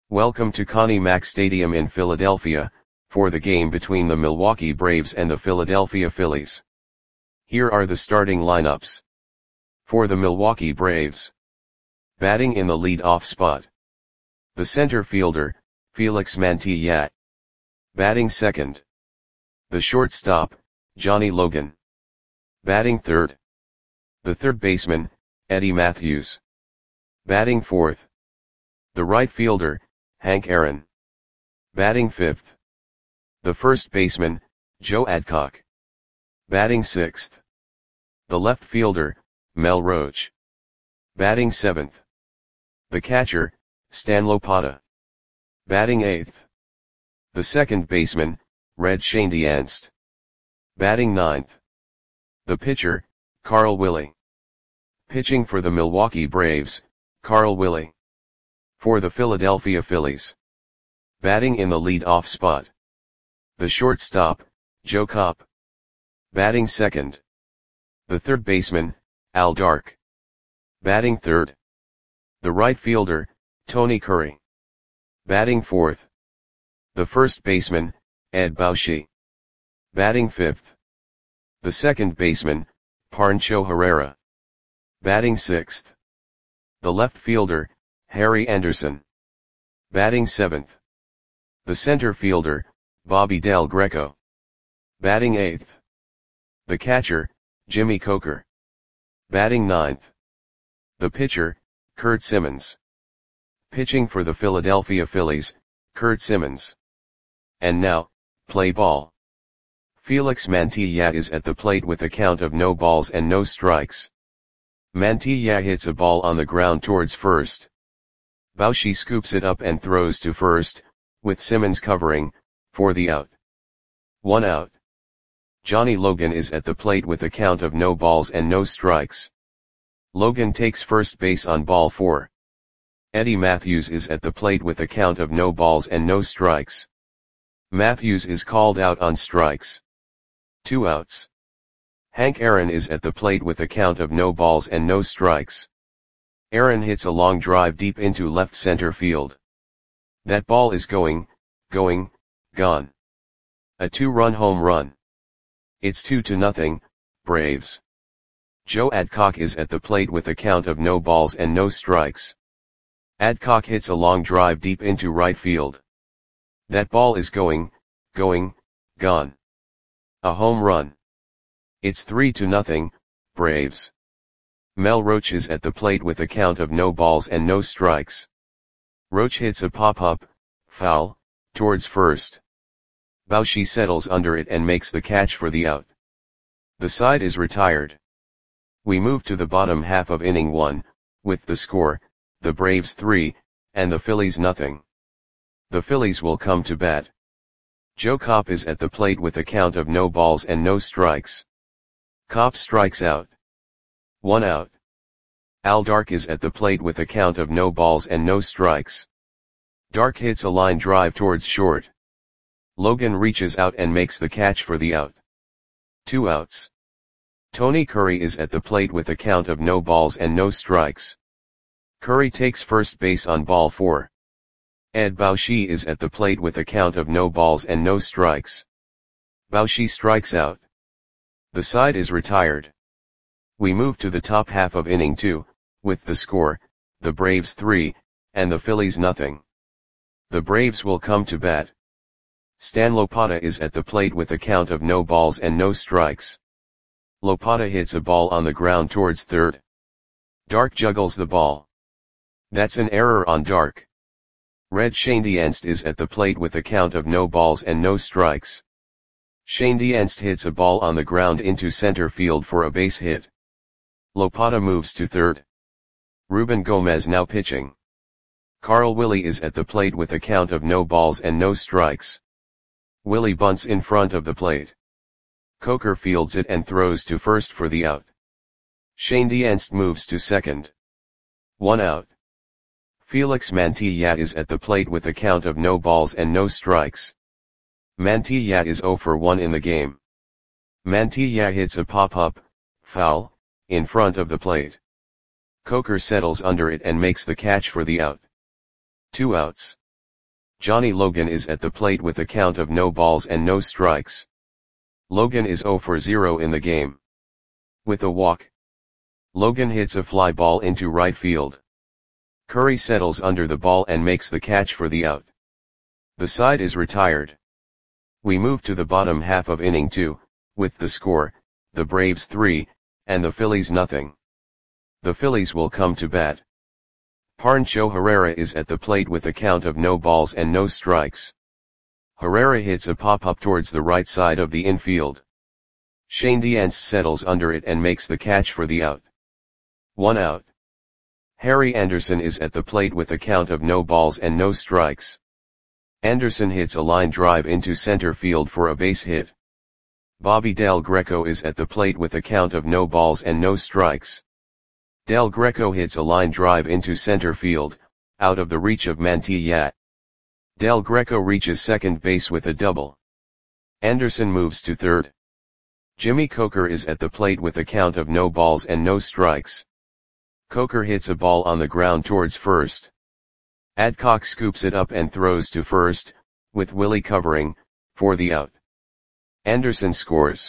Welcome to Connie Mack Stadium in Philadelphia, for the game between the Milwaukee Braves and the Philadelphia Phillies. Here are the starting lineups. For the Milwaukee Braves. Batting in the lead-off spot. The center fielder, Felix Mantilla. Batting second. The shortstop, Johnny Logan. Batting third. The third baseman, Eddie Mathews. Batting fourth. The right fielder, Hank Aaron. Batting fifth. The first baseman, Joe Adcock. Batting sixth. The left fielder, Mel Roach. Batting seventh. The catcher, Stan Lopata. Batting eighth. The second baseman, Red Schoendienst. Batting ninth. The pitcher, Carl Willie. Pitching for the Milwaukee Braves, Carl Willie. For the Philadelphia Phillies. Batting in the lead-off spot. The shortstop, Joe Kopp. Batting second. The third baseman, Al Dark. Batting third. The right fielder, Tony Curry. Batting fourth. The first baseman, Ed Bauschy. Batting fifth. The second baseman, Pancho Herrera. Batting sixth. The left fielder, Harry Anderson. Batting seventh. The center fielder, Bobby Del Greco. Batting eighth. The catcher, Jimmy Coker. Batting ninth. The pitcher, Curt Simmons. Pitching for the Philadelphia Phillies, Curt Simmons. And now, play ball. Felix Mantilla is at the plate with a count of no balls and no strikes. Mantilla hits a ball on the ground towards first. Bauschy scoops it up and throws to first, with Simmons covering, for the out. 1 out. Johnny Logan is at the plate with a count of no balls and no strikes. Logan takes first base on ball 4. Eddie Mathews is at the plate with a count of no balls and no strikes. Mathews is called out on strikes. 2 outs. Hank Aaron is at the plate with a count of no balls and no strikes. Aaron hits a long drive deep into left center field. That ball is gone. A 2-run home run. It's 2-0, Braves. Joe Adcock is at the plate with a count of no balls and no strikes. Adcock hits a long drive deep into right field. That ball is gone. A home run. It's 3-0, Braves. Mel Roach is at the plate with a count of no balls and no strikes. Roach hits a pop-up, foul, towards first. Bauschy settles under it and makes the catch for the out. The side is retired. We move to the bottom half of inning 1, with the score, the Braves 3, and the Phillies nothing. The Phillies will come to bat. Joe Kopp is at the plate with a count of no balls and no strikes. Kopp strikes out. 1 out. Al Dark is at the plate with a count of no balls and no strikes. Dark hits a line drive towards short. Logan reaches out and makes the catch for the out. 2 outs. Tony Curry is at the plate with a count of no balls and no strikes. Curry takes first base on ball 4. Ed Bauschy is at the plate with a count of no balls and no strikes. Bauschy strikes out. The side is retired. We move to the top half of inning 2, with the score, the Braves 3, and the Phillies nothing. The Braves will come to bat. Stan Lopata is at the plate with a count of no balls and no strikes. Lopata hits a ball on the ground towards third. Dark juggles the ball. That's an error on Dark. Red Schoendienst is at the plate with a count of no balls and no strikes. Schoendienst hits a ball on the ground into center field for a base hit. Lopata moves to third. Ruben Gomez now pitching. Carl Willie is at the plate with a count of no balls and no strikes. Willie bunts in front of the plate. Coker fields it and throws to first for the out. Schoendienst moves to second. 1 out. Felix Mantilla is at the plate with a count of no balls and no strikes. Mantilla is 0 for 1 in the game. Mantilla hits a pop-up, foul, in front of the plate. Coker settles under it and makes the catch for the out. 2 outs. Johnny Logan is at the plate with a count of no balls and no strikes. Logan is 0 for 0 in the game. With a walk, Logan hits a fly ball into right field. Curry settles under the ball and makes the catch for the out. The side is retired. We move to the bottom half of inning 2, with the score, the Braves 3, and the Phillies nothing. The Phillies will come to bat. Pancho Herrera is at the plate with a count of no balls and no strikes. Herrera hits a pop-up towards the right side of the infield. Shane Diance settles under it and makes the catch for the out. 1 out. Harry Anderson is at the plate with a count of no balls and no strikes. Anderson hits a line drive into center field for a base hit. Bobby Del Greco is at the plate with a count of no balls and no strikes. Del Greco hits a line drive into center field, out of the reach of Mantilla. Del Greco reaches second base with a double. Anderson moves to third. Jimmy Coker is at the plate with a count of no balls and no strikes. Coker hits a ball on the ground towards first. Adcock scoops it up and throws to first, with Willie covering, for the out. Anderson scores.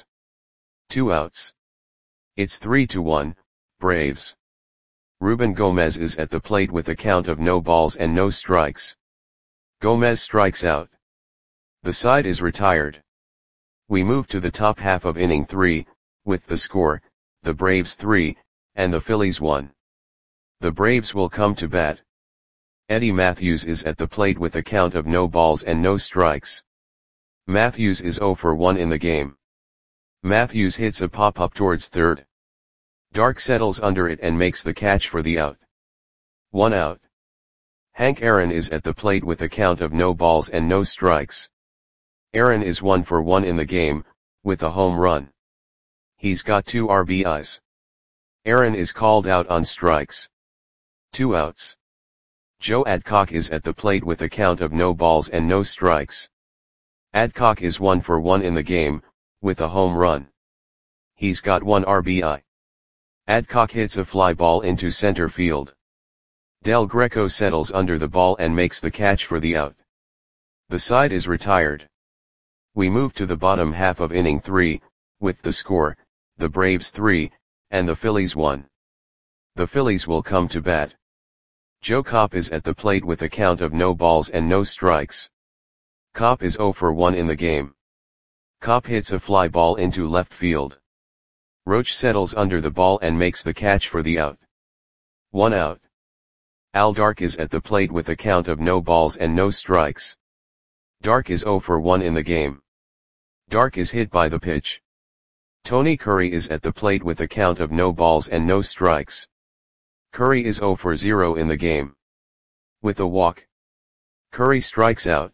2 outs. It's 3-1, Braves. Ruben Gomez is at the plate with a count of no balls and no strikes. Gomez strikes out. The side is retired. We move to the top half of inning 3, with the score, the Braves 3, and the Phillies 1. The Braves will come to bat. Eddie Matthews is at the plate with a count of no balls and no strikes. Matthews is 0 for 1 in the game. Matthews hits a pop-up towards third. Dark settles under it and makes the catch for the out. 1 out. Hank Aaron is at the plate with a count of no balls and no strikes. Aaron is 1 for 1 in the game, with a home run. He's got 2 RBIs. Aaron is called out on strikes. 2 outs. Joe Adcock is at the plate with a count of no balls and no strikes. Adcock is 1 for 1 in the game, with a home run. He's got 1 RBI. Adcock hits a fly ball into center field. Del Greco settles under the ball and makes the catch for the out. The side is retired. We move to the bottom half of inning 3, with the score, the Braves 3, and the Phillies 1. The Phillies will come to bat. Joe Kopp is at the plate with a count of no balls and no strikes. Kopp is 0 for 1 in the game. Kopp hits a fly ball into left field. Roach settles under the ball and makes the catch for the out. 1 out. Al Dark is at the plate with a count of no balls and no strikes. Dark is 0 for 1 in the game. Dark is hit by the pitch. Tony Curry is at the plate with a count of no balls and no strikes. Curry is 0 for 0 in the game. With a walk, Curry strikes out.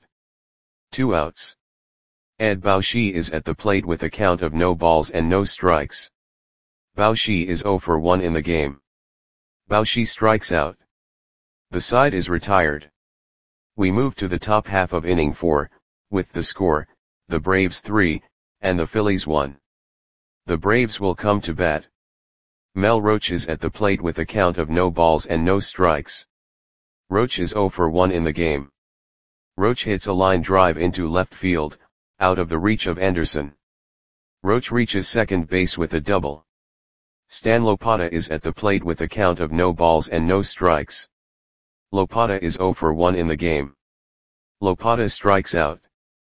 2 outs. Ed Baushi is at the plate with a count of no balls and no strikes. Baushi is 0 for 1 in the game. Baushi strikes out. The side is retired. We move to the top half of inning 4, with the score, the Braves 3, and the Phillies 1. The Braves will come to bat. Mel Roach is at the plate with a count of no balls and no strikes. Roach is 0 for 1 in the game. Roach hits a line drive into left field, out of the reach of Anderson. Roach reaches second base with a double. Stan Lopata is at the plate with a count of no balls and no strikes. Lopata is 0 for 1 in the game. Lopata strikes out.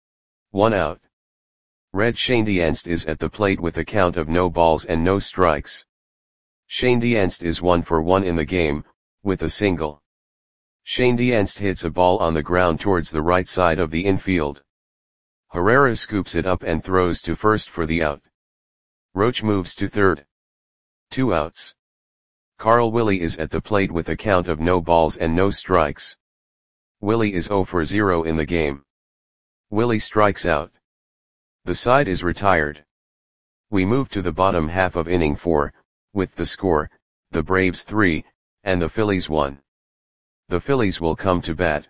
1 out. Red Shane Dienst is at the plate with a count of no balls and no strikes. Shane Dienst is 1 for 1 in the game, with a single. Shane Dienst hits a ball on the ground towards the right side of the infield. Herrera scoops it up and throws to first for the out. Roach moves to third. 2 outs. Carl Willie is at the plate with a count of no balls and no strikes. Willie is 0 for 0 in the game. Willie strikes out. The side is retired. We move to the bottom half of inning 4, with the score, the Braves 3, and the Phillies 1. The Phillies will come to bat.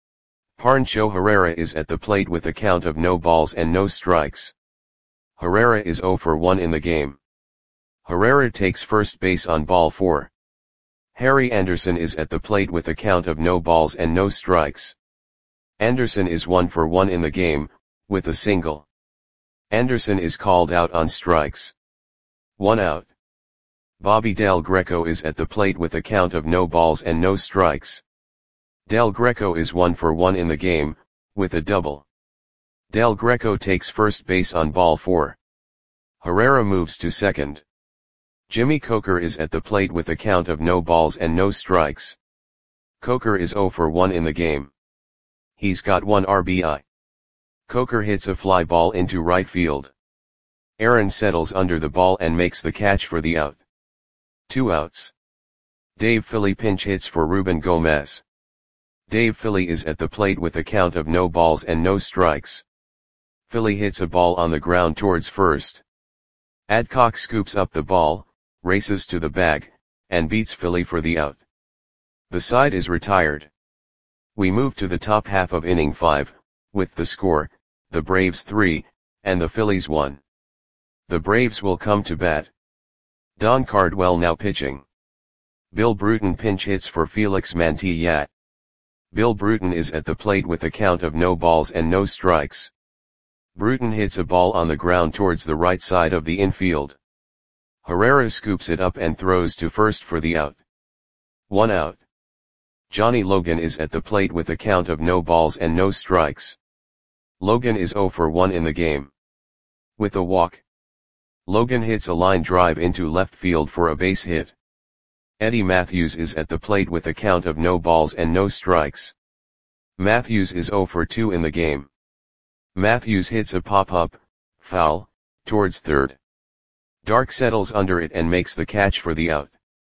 Pancho Herrera is at the plate with a count of no balls and no strikes. Herrera is 0 for 1 in the game. Herrera takes first base on ball 4. Harry Anderson is at the plate with a count of no balls and no strikes. Anderson is 1 for 1 in the game, with a single. Anderson is called out on strikes. 1 out. Bobby Del Greco is at the plate with a count of no balls and no strikes. Del Greco is 1 for 1 in the game, with a double. Del Greco takes first base on ball 4. Herrera moves to second. Jimmy Coker is at the plate with a count of no balls and no strikes. Coker is 0 for 1 in the game. He's got 1 RBI. Coker hits a fly ball into right field. Aaron settles under the ball and makes the catch for the out. 2 outs. Dave Philly pinch hits for Ruben Gomez. Dave Philly is at the plate with a count of no balls and no strikes. Philly hits a ball on the ground towards first. Adcock scoops up the ball, races to the bag, and beats Philly for the out. The side is retired. We move to the top half of inning 5, with the score, the Braves 3, and the Phillies 1. The Braves will come to bat. Don Cardwell now pitching. Bill Bruton pinch hits for Felix Mantilla. Bill Bruton is at the plate with a count of no balls and no strikes. Bruton hits a ball on the ground towards the right side of the infield. Herrera scoops it up and throws to first for the out. 1 out. Johnny Logan is at the plate with a count of no balls and no strikes. Logan is 0 for 1 in the game. With a walk. Logan hits a line drive into left field for a base hit. Eddie Matthews is at the plate with a count of no balls and no strikes. Matthews is 0 for 2 in the game. Matthews hits a pop-up, foul, towards third. Dark settles under it and makes the catch for the out.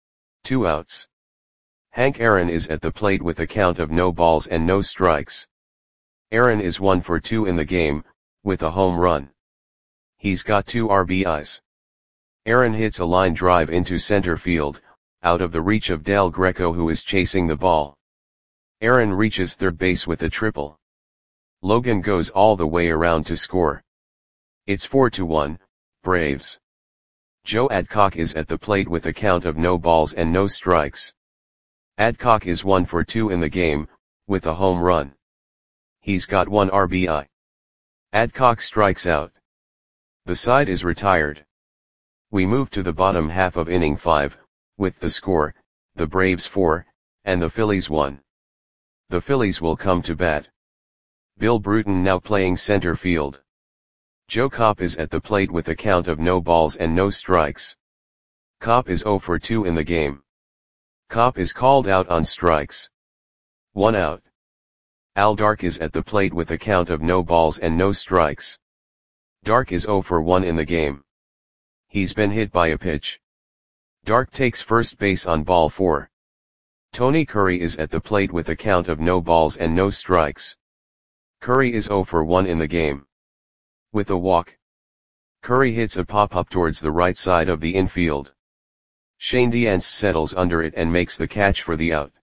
2 outs. Hank Aaron is at the plate with a count of no balls and no strikes. Aaron is 1 for 2 in the game, with a home run. He's got 2 RBIs. Aaron hits a line drive into center field, out of the reach of Del Greco who is chasing the ball. Aaron reaches third base with a triple. Logan goes all the way around to score. It's 4-1, Braves. Joe Adcock is at the plate with a count of no balls and no strikes. Adcock is 1 for 2 in the game, with a home run. He's got 1 RBI. Adcock strikes out. The side is retired. We move to the bottom half of inning 5, with the score, the Braves 4, and the Phillies 1. The Phillies will come to bat. Bill Bruton now playing center field. Joe Kopp is at the plate with a count of no balls and no strikes. Kopp is 0 for 2 in the game. Kopp is called out on strikes. 1 out. Al Dark is at the plate with a count of no balls and no strikes. Dark is 0 for 1 in the game. He's been hit by a pitch. Dark takes first base on ball 4. Tony Curry is at the plate with a count of no balls and no strikes. Curry is 0 for 1 in the game. With a walk. Curry hits a pop-up towards the right side of the infield. Shane Diance settles under it and makes the catch for the out.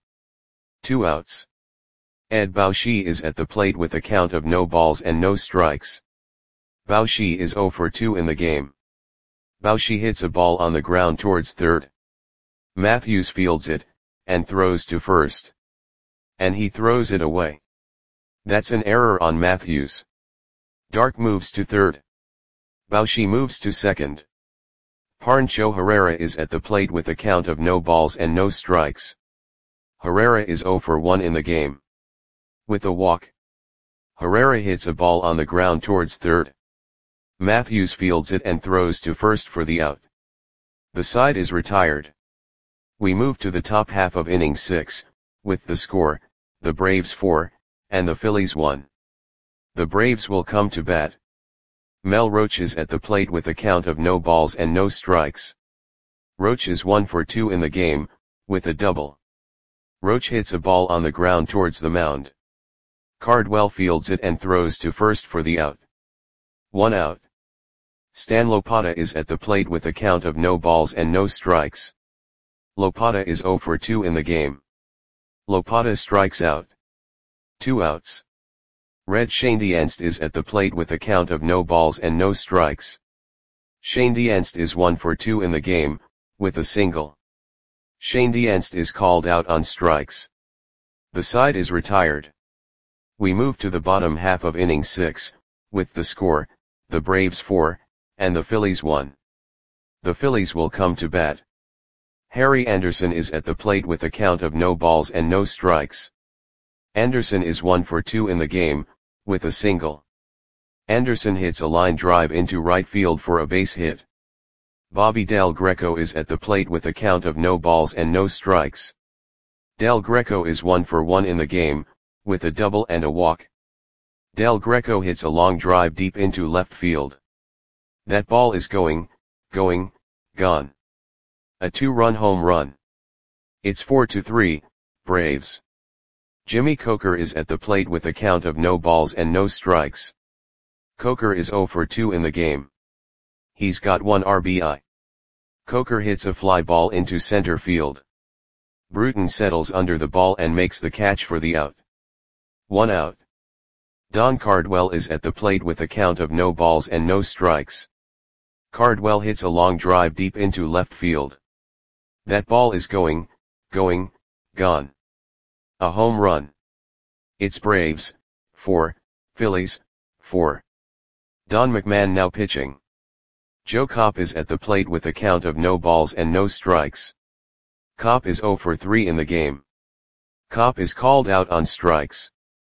2 outs. Ed Baushi is at the plate with a count of no balls and no strikes. Baushi is 0 for 2 in the game. Baushi hits a ball on the ground towards third. Matthews fields it, and throws to first. And he throws it away. That's an error on Matthews. Dark moves to third. Baushi moves to second. Pancho Herrera is at the plate with a count of no balls and no strikes. Herrera is 0 for 1 in the game. With a walk. Herrera hits a ball on the ground towards third. Matthews fields it and throws to first for the out. The side is retired. We move to the top half of inning 6, with the score, the Braves 4, and the Phillies 1. The Braves will come to bat. Mel Roach is at the plate with a count of no balls and no strikes. Roach is 1 for 2 in the game, with a double. Roach hits a ball on the ground towards the mound. Cardwell fields it and throws to first for the out. 1 out. Stan Lopata is at the plate with a count of no balls and no strikes. Lopata is 0 for 2 in the game. Lopata strikes out. 2 outs. Red Schoendienst is at the plate with a count of no balls and no strikes. Schoendienst is 1 for 2 in the game, with a single. Schoendienst is called out on strikes. The side is retired. We move to the bottom half of inning 6, with the score, the Braves 4, and the Phillies 1. The Phillies will come to bat. Harry Anderson is at the plate with a count of no balls and no strikes. Anderson is 1 for 2 in the game, with a single. Anderson hits a line drive into right field for a base hit. Bobby Del Greco is at the plate with a count of no balls and no strikes. Del Greco is 1 for 1 in the game, with a double and a walk. Del Greco hits a long drive deep into left field. That ball is gone. A 2-run home run. It's 4-3, Braves. Jimmy Coker is at the plate with a count of no balls and no strikes. Coker is 0 for 2 in the game. He's got 1 RBI. Coker hits a fly ball into center field. Bruton settles under the ball and makes the catch for the out. 1 out. Don Cardwell is at the plate with a count of no balls and no strikes. Cardwell hits a long drive deep into left field. That ball is gone. A home run. It's Braves 4, Phillies 4. Don McMahon now pitching. Joe Kopp is at the plate with a count of no balls and no strikes. Kopp is 0 for 3 in the game. Kopp is called out on strikes.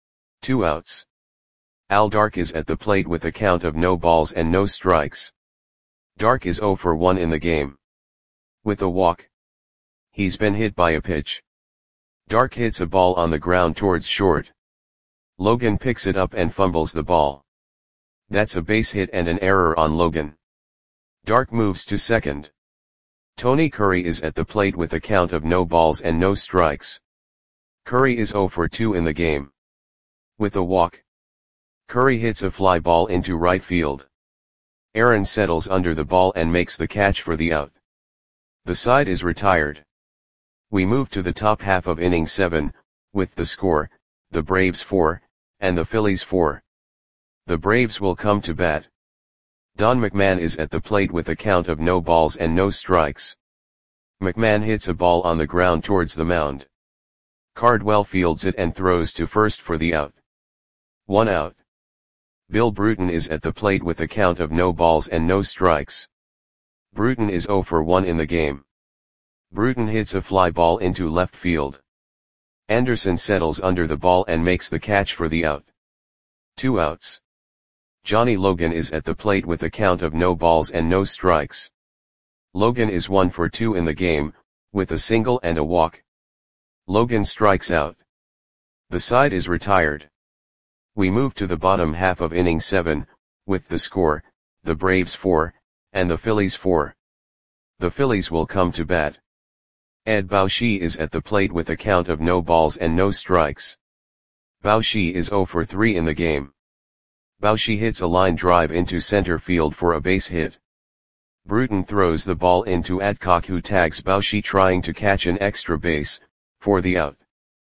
2 outs. Al Dark is at the plate with a count of no balls and no strikes. Dark is 0 for 1 in the game. With a walk. He's been hit by a pitch. Dark hits a ball on the ground towards short. Logan picks it up and fumbles the ball. That's a base hit and an error on Logan. Dark moves to second. Tony Curry is at the plate with a count of no balls and no strikes. Curry is 0 for 2 in the game. With a walk. Curry hits a fly ball into right field. Aaron settles under the ball and makes the catch for the out. The side is retired. We move to the top half of inning 7, with the score, the Braves 4, and the Phillies 4. The Braves will come to bat. Don McMahon is at the plate with a count of no balls and no strikes. McMahon hits a ball on the ground towards the mound. Cardwell fields it and throws to first for the out. 1 out. Bill Bruton is at the plate with a count of no balls and no strikes. Bruton is 0 for 1 in the game. Bruton hits a fly ball into left field. Anderson settles under the ball and makes the catch for the out. 2 outs. Johnny Logan is at the plate with a count of no balls and no strikes. Logan is 1 for 2 in the game, with a single and a walk. Logan strikes out. The side is retired. We move to the bottom half of inning 7, with the score, the Braves 4, and the Phillies 4. The Phillies will come to bat. Ed Bauschy is at the plate with a count of no balls and no strikes. Bauschy is 0 for 3 in the game. Bauschy hits a line drive into center field for a base hit. Bruton throws the ball into Adcock, who tags Bauschy trying to catch an extra base, for the out.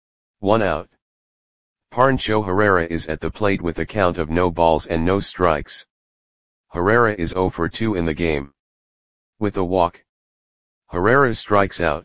1 out. Pancho Herrera is at the plate with a count of no balls and no strikes. Herrera is 0 for 2 in the game. With a walk. Herrera strikes out.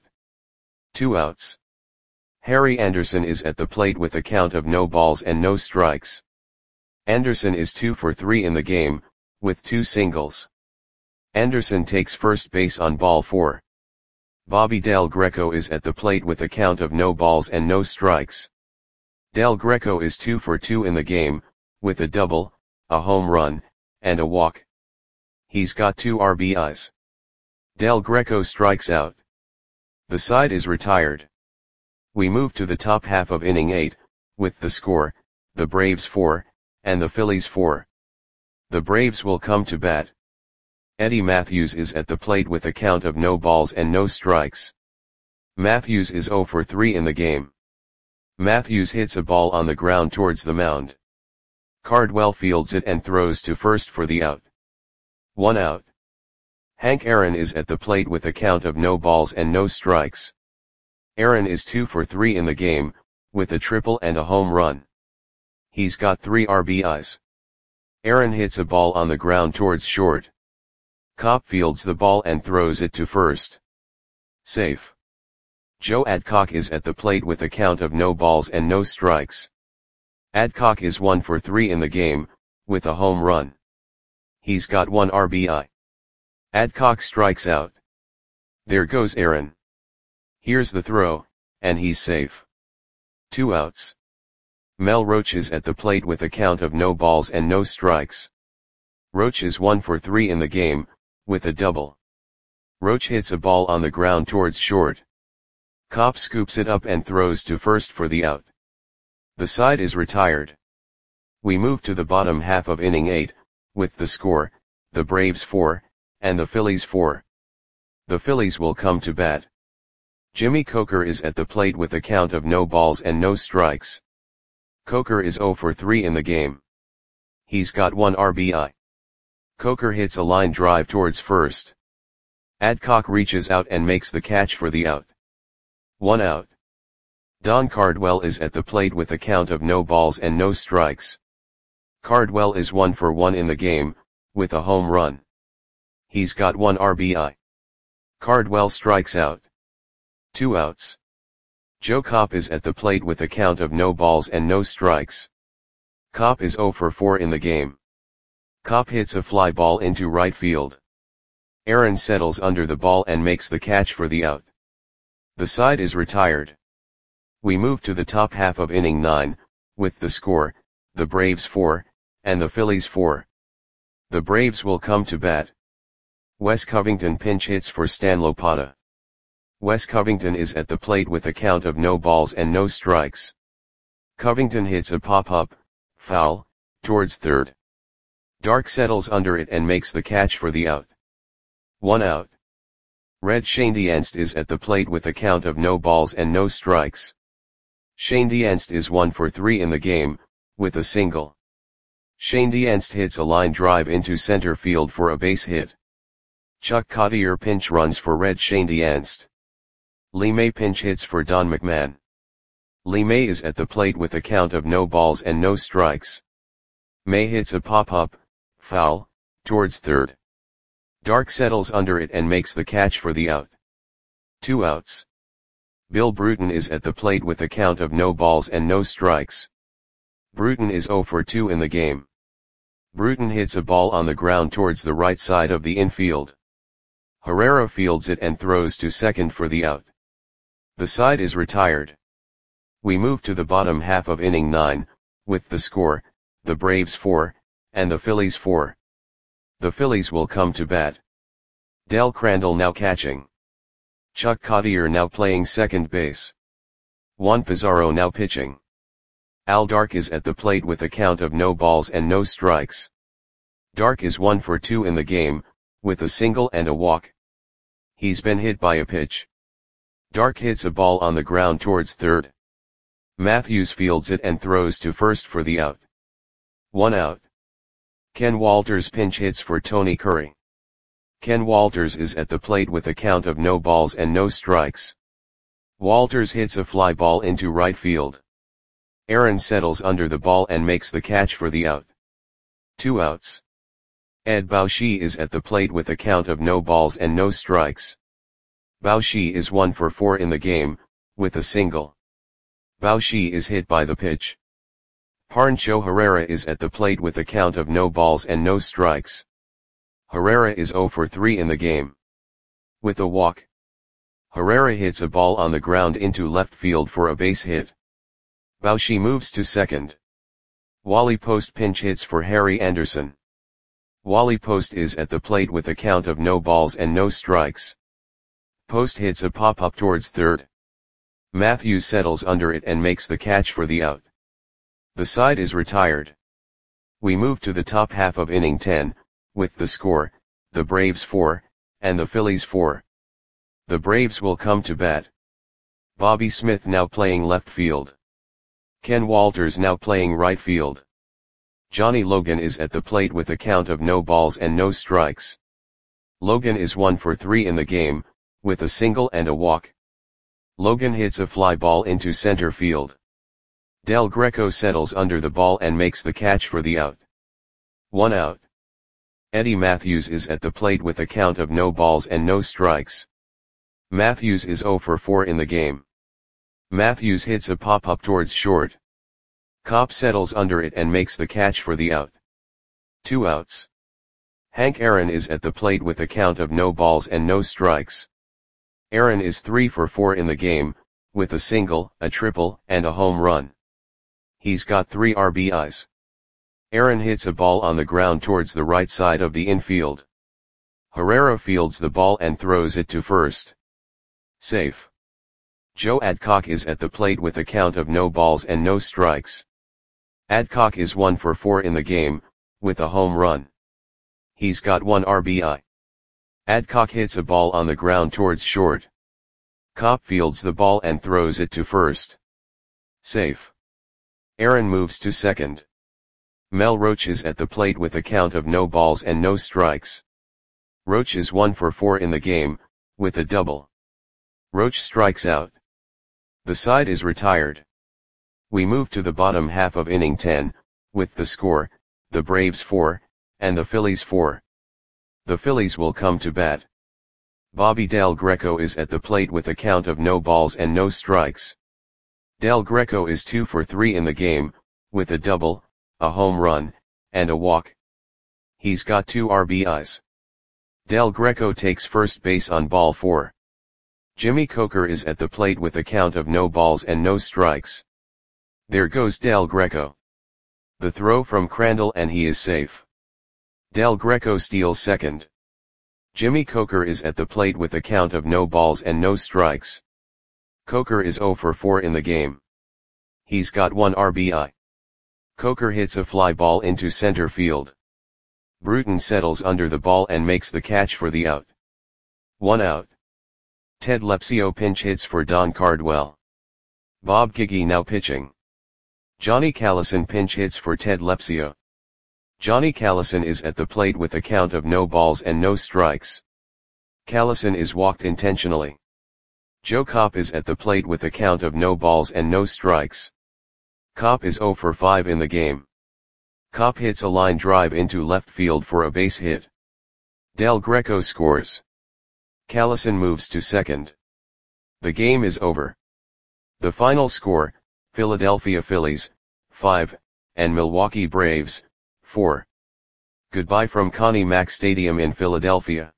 2 outs. Harry Anderson is at the plate with a count of no balls and no strikes. Anderson is 2 for 3 in the game, with 2 singles. Anderson takes first base on ball 4. Bobby Del Greco is at the plate with a count of no balls and no strikes. Del Greco is 2 for 2 in the game, with a double, a home run, and a walk. He's got 2 RBIs. Del Greco strikes out. The side is retired. We move to the top half of inning 8, with the score, the Braves 4, and the Phillies 4. The Braves will come to bat. Eddie Matthews is at the plate with a count of no balls and no strikes. Matthews is 0 for 3 in the game. Matthews hits a ball on the ground towards the mound. Cardwell fields it and throws to first for the out. 1 out. Hank Aaron is at the plate with a count of no balls and no strikes. Aaron is 2 for 3 in the game, with a triple and a home run. He's got 3 RBIs. Aaron hits a ball on the ground towards short. Kopp fields the ball and throws it to first. Safe. Joe Adcock is at the plate with a count of no balls and no strikes. Adcock is 1 for 3 in the game, with a home run. He's got 1 RBI. Adcock strikes out. There goes Aaron. Here's the throw, and he's safe. 2 outs. Mel Roach is at the plate with a count of no balls and no strikes. Roach is 1 for 3 in the game, with a double. Roach hits a ball on the ground towards short. Kopp scoops it up and throws to first for the out. The side is retired. We move to the bottom half of inning 8, with the score, the Braves 4, and the Phillies 4. The Phillies will come to bat. Jimmy Coker is at the plate with a count of no balls and no strikes. Coker is 0 for 3 in the game. He's got 1 RBI. Coker hits a line drive towards first. Adcock reaches out and makes the catch for the out. 1 out. Don Cardwell is at the plate with a count of no balls and no strikes. Cardwell is 1 for 1 in the game, with a home run. He's got 1 RBI. Cardwell strikes out. 2 outs. Joe Kopp is at the plate with a count of no balls and no strikes. Kopp is 0 for 4 in the game. Kopp hits a fly ball into right field. Aaron settles under the ball and makes the catch for the out. The side is retired. We move to the top half of inning 9, with the score, the Braves 4, and the Phillies 4. The Braves will come to bat. Wes Covington pinch hits for Stan Lopata. Wes Covington is at the plate with a count of no balls and no strikes. Covington hits a pop-up, foul, towards third. Dark settles under it and makes the catch for the out. 1 out. Red Schoendienst is at the plate with a count of no balls and no strikes. Schoendienst is 1 for 3 in the game, with a single. Schoendienst hits a line drive into center field for a base hit. Chuck Cottier pinch runs for Red Schoendienst. Lee May pinch hits for Don McMahon. Lee May is at the plate with a count of no balls and no strikes. May hits a pop-up, foul, towards third. Dark settles under it and makes the catch for the out. 2 outs. Bill Bruton is at the plate with a count of no balls and no strikes. Bruton is 0 for 2 in the game. Bruton hits a ball on the ground towards the right side of the infield. Herrera fields it and throws to second for the out. The side is retired. We move to the bottom half of inning 9, with the score, the Braves 4, and the Phillies 4. The Phillies will come to bat. Del Crandall now catching. Chuck Cottier now playing second base. Juan Pizarro now pitching. Al Dark is at the plate with a count of no balls and no strikes. Dark is 1 for 2 in the game, with a single and a walk. He's been hit by a pitch. Dark hits a ball on the ground towards third. Matthews fields it and throws to first for the out. 1 out. Ken Walters pinch hits for Tony Curry. Ken Walters is at the plate with a count of no balls and no strikes. Walters hits a fly ball into right field. Aaron settles under the ball and makes the catch for the out. 2 outs. Ed Bauschy is at the plate with a count of no balls and no strikes. Bauschy is 1 for 4 in the game, with a single. Bauschy is hit by the pitch. Pancho Herrera is at the plate with a count of no balls and no strikes. Herrera is 0 for 3 in the game. With a walk. Herrera hits a ball on the ground into left field for a base hit. Bauschy moves to second. Wally Post pinch hits for Harry Anderson. Wally Post is at the plate with a count of no balls and no strikes. Post hits a pop-up towards third. Matthews settles under it and makes the catch for the out. The side is retired. We move to the top half of inning 10, with the score, the Braves 4, and the Phillies 4. The Braves will come to bat. Bobby Smith now playing left field. Ken Walters now playing right field. Johnny Logan is at the plate with a count of no balls and no strikes. Logan is 1 for 3 in the game, with a single and a walk. Logan hits a fly ball into center field. Del Greco settles under the ball and makes the catch for the out. 1 out. Eddie Matthews is at the plate with a count of no balls and no strikes. Matthews is 0 for 4 in the game. Matthews hits a pop-up towards short. Copp settles under it and makes the catch for the out. 2 outs. Hank Aaron is at the plate with a count of no balls and no strikes. Aaron is 3 for 4 in the game, with a single, a triple, and a home run. He's got 3 RBIs. Aaron hits a ball on the ground towards the right side of the infield. Herrera fields the ball and throws it to first. Safe. Joe Adcock is at the plate with a count of no balls and no strikes. Adcock is 1 for 4 in the game, with a home run. He's got 1 RBI. Adcock hits a ball on the ground towards short. Copp fields the ball and throws it to first. Safe. Aaron moves to second. Mel Roach is at the plate with a count of no balls and no strikes. Roach is 1 for 4 in the game, with a double. Roach strikes out. The side is retired. We move to the bottom half of inning 10, with the score, the Braves 4, and the Phillies 4. The Phillies will come to bat. Bobby Del Greco is at the plate with a count of no balls and no strikes. Del Greco is 2 for 3 in the game, with a double, a home run, and a walk. He's got 2 RBIs. Del Greco takes first base on ball 4. Jimmy Coker is at the plate with a count of no balls and no strikes. There goes Del Greco. The throw from Crandall and he is safe. Del Greco steals second. Jimmy Coker is at the plate with a count of no balls and no strikes. Coker is 0 for 4 in the game. He's got 1 RBI. Coker hits a fly ball into center field. Bruton settles under the ball and makes the catch for the out. 1 out. Ted Lepsio pinch hits for Don Cardwell. Bob Giggy now pitching. Johnny Callison pinch hits for Ted Lepsio. Johnny Callison is at the plate with a count of no balls and no strikes. Callison is walked intentionally. Joe Copp is at the plate with a count of no balls and no strikes. Copp is 0 for 5 in the game. Copp hits a line drive into left field for a base hit. Del Greco scores. Callison moves to second. The game is over. The final score, Philadelphia Phillies, 5, and Milwaukee Braves, 4. Goodbye from Connie Mack Stadium in Philadelphia.